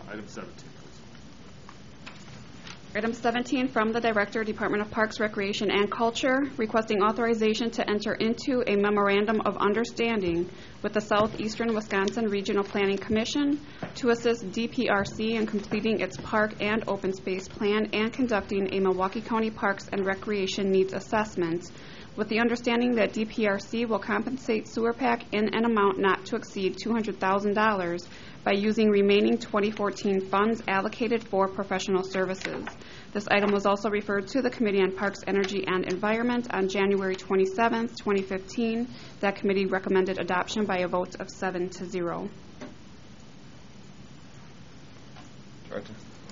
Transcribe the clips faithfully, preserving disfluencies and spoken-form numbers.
item seventeen, please. Item seventeen, from the Director, Department of Parks, Recreation, and Culture, requesting authorization to enter into a memorandum of understanding with the Southeastern Wisconsin Regional Planning Commission to assist D P R C in completing its park and open space plan and conducting a Milwaukee County Parks and Recreation Needs Assessment, with the understanding that D P R C will compensate Sewer Pack in an amount not to exceed two hundred thousand dollars by using remaining twenty fourteen funds allocated for professional services. This item was also referred to the Committee on Parks, Energy, and Environment on January twenty-seventh, twenty fifteen. That committee recommended adoption by a vote of seven to zero. Director.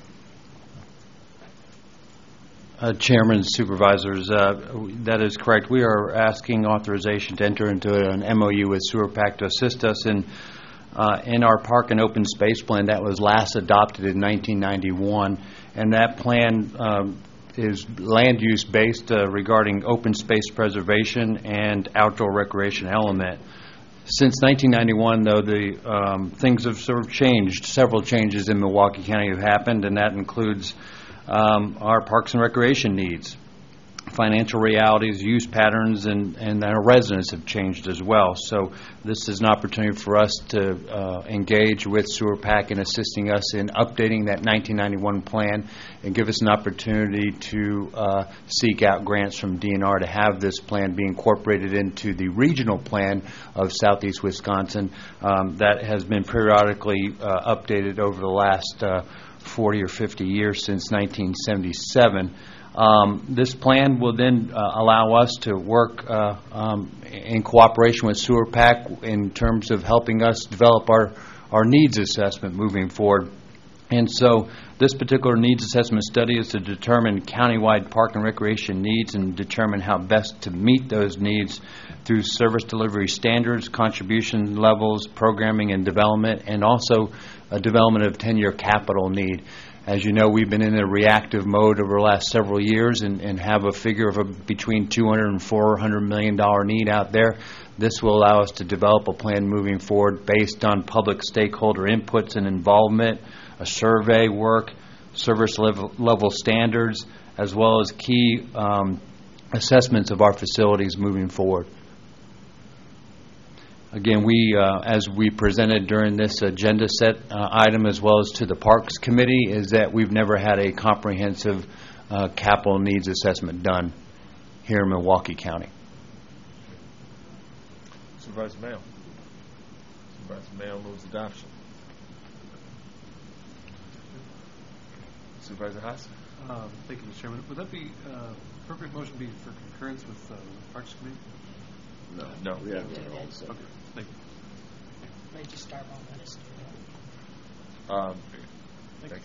Uh, Chairman, Supervisors, uh, that is correct. We are asking authorization to enter into an M O U with Sewer Pack to assist us in uh, in our park and open space plan that was last adopted in nineteen ninety-one, and that plan um, is land use based uh, regarding open space preservation and outdoor recreation element. Since nineteen ninety-one, though, the um, things have sort of changed. Several changes in Milwaukee County have happened, and that includes Um, our parks and recreation needs, financial realities, use patterns, and, and our residents have changed as well. So this is an opportunity for us to uh, engage with Sewer Pack in assisting us in updating that nineteen ninety-one plan and give us an opportunity to uh, seek out grants from D N R to have this plan be incorporated into the regional plan of Southeast Wisconsin um, that has been periodically uh, updated over the last uh, forty or fifty years since nineteen seventy-seven. Um, this plan will then uh, allow us to work uh, um, in cooperation with Sewer Pack in terms of helping us develop our, our needs assessment moving forward. And so this particular needs assessment study is to determine countywide park and recreation needs and determine how best to meet those needs through service delivery standards, contribution levels, programming and development, and also a development of ten-year capital need. As you know, we've been in a reactive mode over the last several years and, and have a figure of a, between two hundred and four hundred million dollars need out there. This will allow us to develop a plan moving forward based on public stakeholder inputs and involvement, a survey work, service level, level standards, as well as key um, assessments of our facilities moving forward. Again, we, uh, as we presented during this agenda set uh, item, as well as to the Parks Committee, is that we've never had a comprehensive uh, capital needs assessment done here in Milwaukee County. Supervisor Mayo. Supervisor Mayo moves adoption. Supervisor Haas. Um, thank you, Mister Chairman. Would that be uh, appropriate motion be for concurrence with uh, the Parks Committee? No. No. We have Okay, thank you. They just start on let us do that. Um, thank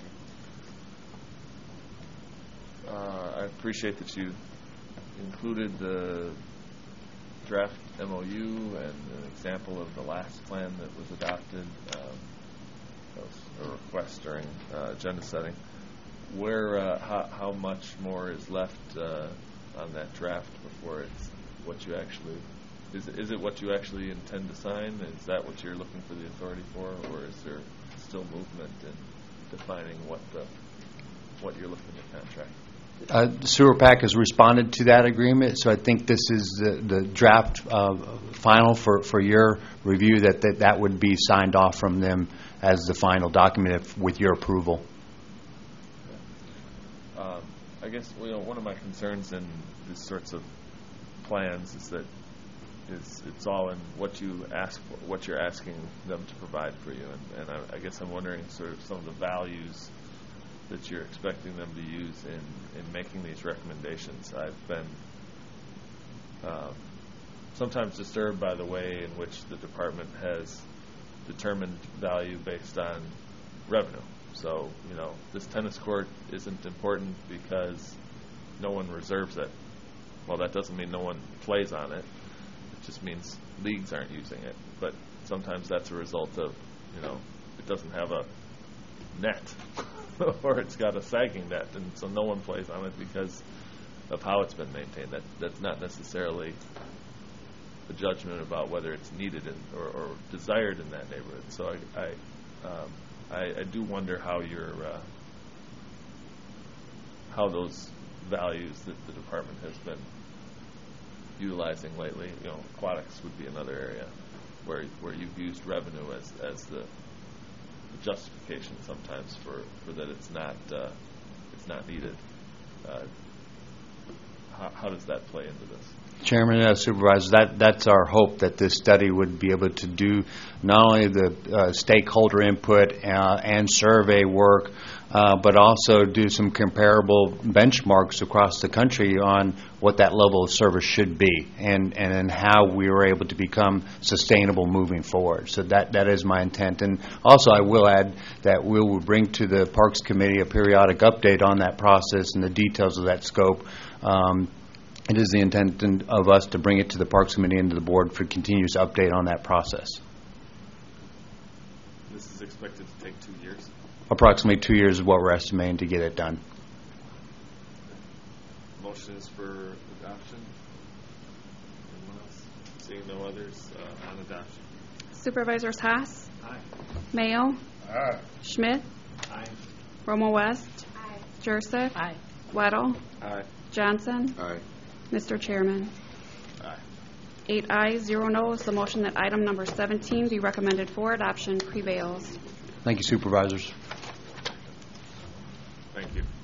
you. Uh, I appreciate that you included the draft M O U and an example of the last plan that was adopted. Um, that was a request during uh, agenda setting. Where, uh, how, how much more is left uh, on that draft before it's what you actually, is it, is it what you actually intend to sign? Is that what you're looking for the authority for, or is there still movement in defining what the, what you're looking to contract? Uh, Sewer Pack has responded to that agreement, so I think this is the, the draft uh, final for, for your review, that, that that would be signed off from them as the final document if, with your approval. Um, I guess, you know, one of my concerns in these sorts of plans is that is it's all in what you ask for, what you're asking them to provide for you, and, and I, I guess I'm wondering sort of some of the values that you're expecting them to use in, in making these recommendations. I've been um, sometimes disturbed by the way in which the department has determined value based on revenue. So, you know, this tennis court isn't important because no one reserves it. Well, that doesn't mean no one plays on it. It just means leagues aren't using it. But sometimes that's a result of, you know, it doesn't have a net or it's got a sagging net, and so no one plays on it because of how it's been maintained. That That's not necessarily a judgment about whether it's needed in, or, or desired in that neighborhood. So I, I um, I, I do wonder how your uh, how those values that the department has been utilizing lately. You know, aquatics would be another area where where you've used revenue as as the justification sometimes for, for that it's not uh, it's not needed. Uh, how, how does that play into this? Chairman, uh, Supervisors, that, that's our hope, that this study would be able to do not only the uh, stakeholder input uh, and survey work, uh, but also do some comparable benchmarks across the country on what that level of service should be and, and, and how we were able to become sustainable moving forward. So that, that is my intent. And also I will add that we will bring to the Parks Committee a periodic update on that process and the details of that scope. Um, It is the intent of us to bring it to the Parks Committee and to the Board for continuous update on that process. This is expected to take two years. Approximately two years is what we're estimating to get it done. Motion is for adoption. Anyone else? Seeing no others uh, on adoption. Supervisors Haas, Aye. Mayo, Aye. Schmidt, Aye. Romo West, Jurassic, Aye. Weddle, Aye. Johnson, Aye. Mister Chairman. Aye. Eight ayes, zero noes. The motion that item number seventeen be recommended for adoption prevails. Thank you, Supervisors.